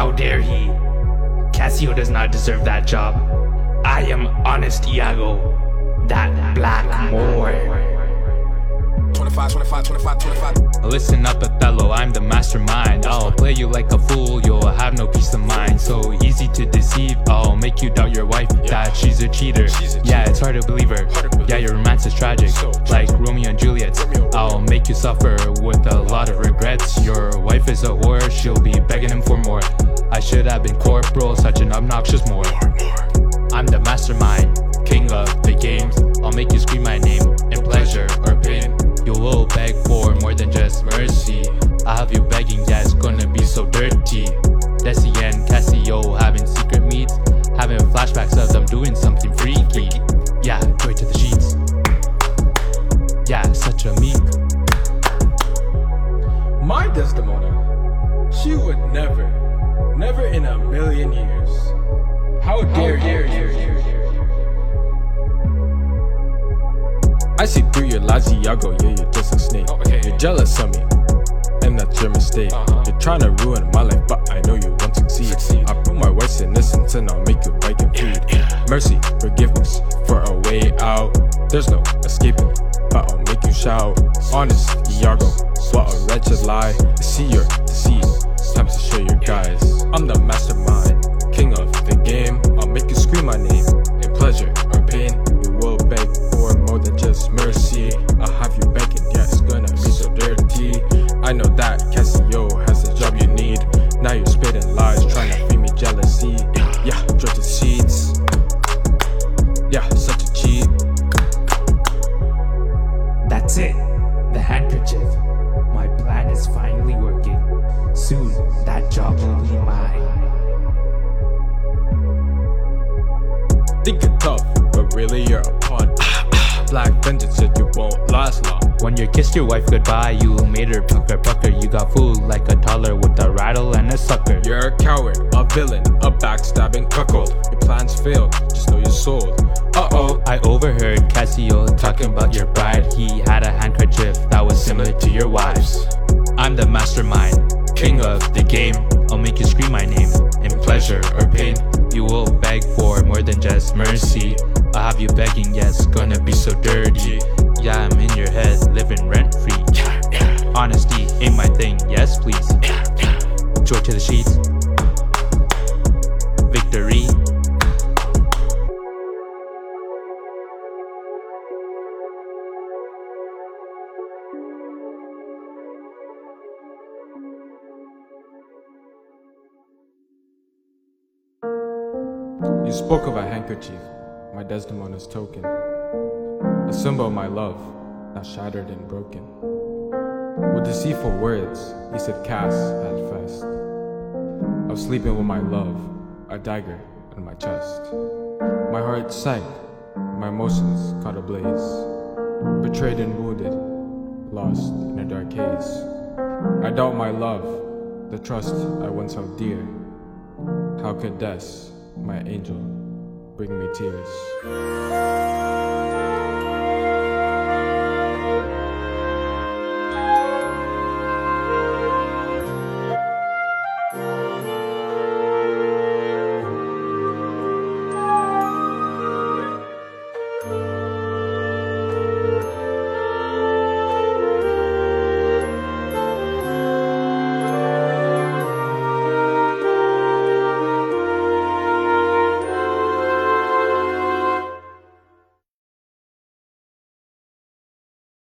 How dare he? Casio does not deserve that job. I am Honest Iago, that black Moor. 25. Listen up, Othello, I'm the mastermind. I'll play you like a fool, you'll have no peace of mind. So easy to deceive, I'll make you doubt your wife, that she's a cheater. Yeah, it's hard to believe her. Yeah, your romance is tragic, like Romeo and Juliet. I'll make you suffer with a lot of regrets. Your wife is a whore, she'll be begging him for more. I should have been corporal, such an obnoxious Moor. I'm the mastermind, king of the games. I'll make you scream my name in pleasure or pain. You will beg for more than just mercy. I'll have you begging, yeah, it's gonna be so dirty. Desi and Casio having secret meets, having flashbacks of them doing something freaky. Yeah, joy to the sheets. Yeah, such a meek. My Desdemona, she would never in a million years. How dare you? I see through your lies, Iago, yeah, you're just a snake. You're jealous of me, and that's your mistake. You're trying to ruin my life, but I know you won't succeed. I put my wife's innocence and I'll make you beg and plead. Mercy, forgiveness, for a way out. There's no escaping, but I'll make you shout. Honest Iago, what a wretched lie. I see you're deceived, time to show your guys. I'm the mastermind, king of the game. I'll make you scream my name, in pleasure or pain. You will beg for more than just mercy. I'll have you begging, yeah, it's gonna be so dirty. I know that Casio has the job you need. Now you're spitting lies, trying to feed me jealousy. Yeah, joy to seeds. Yeah, such a cheat. That's it, the handkerchief. My plan is finally working. Soon, that job will be mine. Think you're tough, but really you're a pawn. Black vengeance said you won't last long. When you kissed your wife goodbye, you made her pucker. You got fooled like a toddler with a rattle and a sucker. You're a coward, a villain, a backstabbing cuckold. Your plans failed, just know you're sold. Uh-oh. I overheard Casio talking about your bride. He had a handkerchief that was similar to your wife's. I'm the mastermind, king of the game. I'll make you scream my name, in pleasure or pain. You will beg for more than just mercy. I'll have you begging, yes, gonna be so dirty. Yeah, I'm in your head, living rent-free. Honesty ain't my thing, yes please. Joy to the sheets. Victory. You spoke of a handkerchief, my Desdemona's token, a symbol of my love, now shattered and broken. With deceitful words, he said Cass had fest. I was sleeping with my love, a dagger in my chest. My heart sank, my emotions caught ablaze. Betrayed and wounded, lost in a dark haze. I doubt my love, the trust I once held dear. How could Des, my angel, bring me tears?